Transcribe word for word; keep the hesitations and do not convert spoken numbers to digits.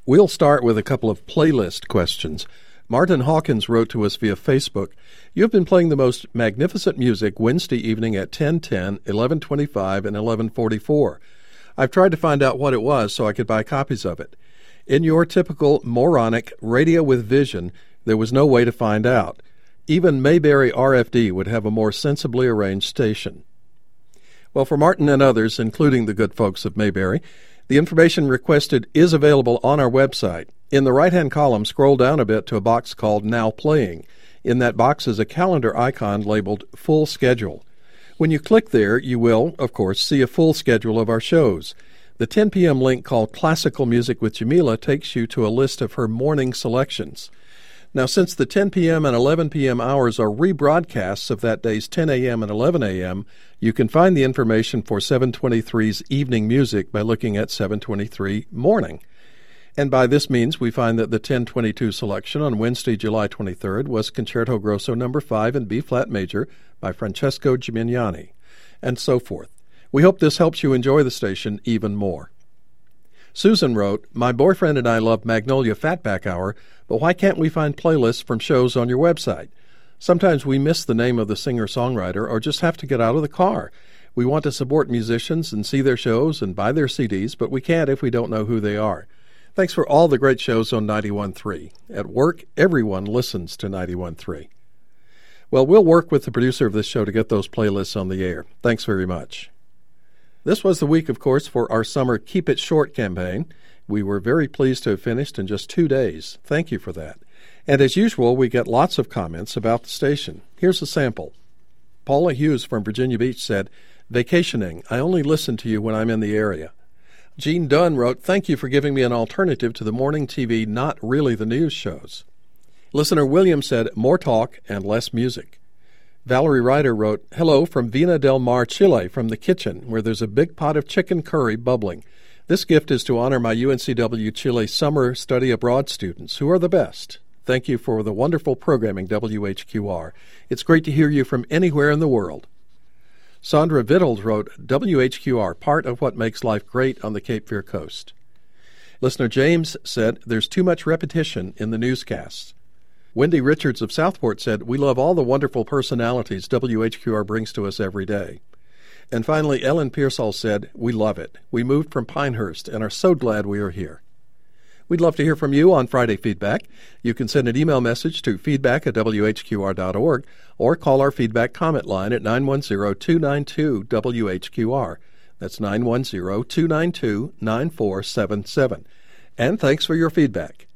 We'll start with a couple of playlist questions. Martin Hawkins wrote to us via Facebook, "You have been playing the most magnificent music Wednesday evening at ten ten, eleven twenty-five, and eleven forty-four. I've tried to find out what it was so I could buy copies of it. In your typical moronic radio with vision, there was no way to find out. Even Mayberry R F D would have a more sensibly arranged station." Well, for Martin and others, including the good folks of Mayberry, the information requested is available on our website. In the right-hand column, scroll down a bit to a box called Now Playing. In that box is a calendar icon labeled Full Schedule. When you click there, you will, of course, see a full schedule of our shows. The ten p.m. link called Classical Music with Jamila takes you to a list of her morning selections. Now, since the ten p.m. and eleven p.m. hours are rebroadcasts of that day's ten a.m. and eleven a.m., you can find the information for seven twenty-three's evening music by looking at seven twenty-three morning. And by this means, we find that the ten twenty-two selection on Wednesday, July twenty-third was Concerto Grosso number five in B-flat major by Francesco Gimignani, and so forth. We hope this helps you enjoy the station even more. Susan wrote, "My boyfriend and I love Magnolia Fatback Hour, but why can't we find playlists from shows on your website? Sometimes we miss the name of the singer-songwriter or just have to get out of the car. We want to support musicians and see their shows and buy their C Ds, but we can't if we don't know who they are. Thanks for all the great shows on ninety-one point three. At work, everyone listens to ninety-one point three. Well, we'll work with the producer of this show to get those playlists on the air. Thanks very much. This was the week, of course, for our summer Keep It Short campaign. We were very pleased to have finished in just two days. Thank you for that. And as usual, we get lots of comments about the station. Here's a sample. Paula Hughes from Virginia Beach said, "Vacationing. I only listen to you when I'm in the area." Jean Dunn wrote, "Thank you for giving me an alternative to the morning T V, not really the news shows." Listener William said, "More talk and less music." Valerie Ryder wrote, "Hello from Vina del Mar, Chile, from the kitchen, where there's a big pot of chicken curry bubbling. This gift is to honor my U N C W Chile summer study abroad students, who are the best. Thank you for the wonderful programming, W H Q R. It's great to hear you from anywhere in the world." Sandra Vittles wrote, "W H Q R, part of what makes life great on the Cape Fear coast." Listener James said, "There's too much repetition in the newscasts." Wendy Richards of Southport said, "We love all the wonderful personalities W H Q R brings to us every day." And finally, Ellen Pearsall said, "We love it. We moved from Pinehurst and are so glad we are here." We'd love to hear from you on Friday Feedback. You can send an email message to feedback at W H Q R dot org or call our feedback comment line at nine one zero, two nine two, W H Q R. That's nine one zero, two nine two, nine four seven seven. And thanks for your feedback.